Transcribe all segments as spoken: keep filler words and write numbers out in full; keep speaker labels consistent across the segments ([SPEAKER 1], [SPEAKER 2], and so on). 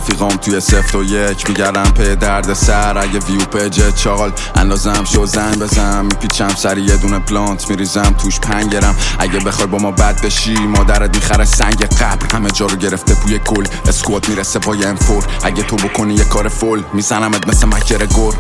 [SPEAKER 1] رفیقام توی سفت و یک میگردم پی درد سر. اگه ویو پیج چاقال اندازم شو زنگ بزن، میپیچم سری یه دونه پلانت میریزم توش پنگرم. اگه بخوای با ما بد بشی مادرت میخره سنگ قبر. همه جا رو گرفته بوی گل، اسکوات میرسه پای ام فور. اگه تو بکنی یه کار فول میزنمت مثل مکر گور.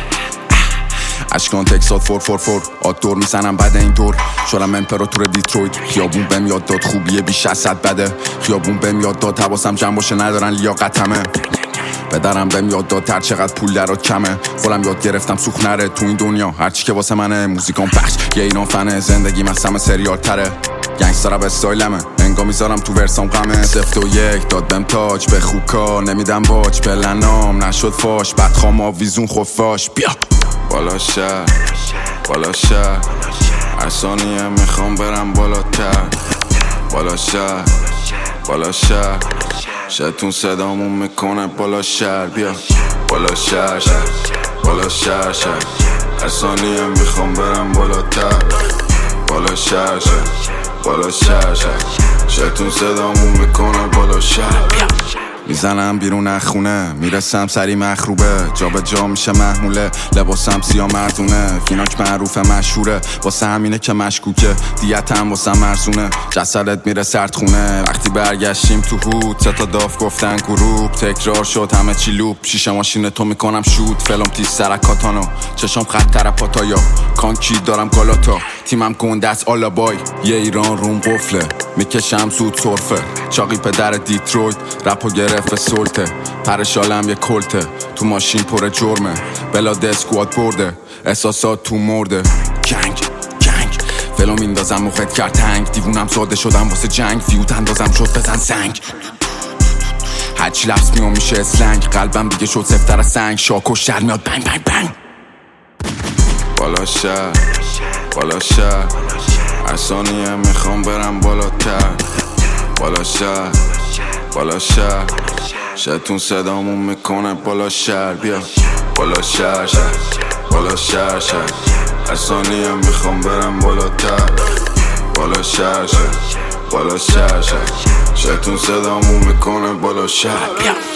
[SPEAKER 1] اشکان تکسات فور فور فور آتور میزنم بعد این دور. شدم امپراتور دیترویت، خیابون بهم یاد داد خوبیه بیش از صد بده. خیابون بهم یاد داد حواسم جمع باشه ندارن لیاقتمه. پدرم بهم یاد داد هر چقدر پول درات کمه. خودم یاد گرفتم سوخ نره تو این دنیا، هرچی که واسه منه موزیکام پخش. یه ایران فنه زندگی مثلا سریال تره. گنگستر به استایلمه انگا میذارم تو ورسام غمه. سفت و یک داد بهم تاج به خوکا نمیدم باج. پلنام نشد فاش بدخوام آویزون خفاش. بیا بالا شهر بالا شهر هر ثانیه میخوام برم بالاتر. بالا شهر بالا شهر شتون صدامون میکنه بالا شهر. بیا بالا شهر بالا شهر هر ثانیه میخوام برم بالاتر. بالا شهر بالا شهر شتون صدامون میکنه بالا شهر. میزنم بیرون از خونه میرسم سری مخروبه. جا به جا میشه محموله لباسم سیاه مردونه. فیناک معروفه مشهوره واسه همینه که مشکوکه. دیتم واسه مرسونه جسدت میره سردخونه. وقتی برگشتیم تو هود سه تا داف گفتن گروپ. تکرار شد همه چی لوپ. شیشه ماشین تو میکنم شود فلم تیز سرکاتانو. چشم خط ترپاتایا کانکی دارم گالاتا. تیمم گنده است آلا بای یه ایران روم قفله. میکشم زود سرفه چاقی پدر دیترویت رپو گرفت سلطه. پرشالم یه کلته تو ماشین پر جرمه. بلاد اسکواد برده احساسات تو مرده. جنگ جنگ فلو میندازم مخت کرد تنگ. دیوونم ساده شدم واسه جنگ. فیوت اندازم شد بزن سنگ. هرچی لفظ میام میشه اسلنگ. قلبم دیگه شد سفتر سنگ. شاکوش در میاد بنگ بنگ بنگ. بالا شهر بالا شهر هر ثانیه میخوام برم بالاتر. بالا شهر بالا شهر شتون صدامون میکنه بالا شهر. بیا بالا شهر بالا شهر هر ثانیه میخوام برم بالاتر. بالا شهر بالا شهر شتون صدامون میکنه بالا شهر. بیا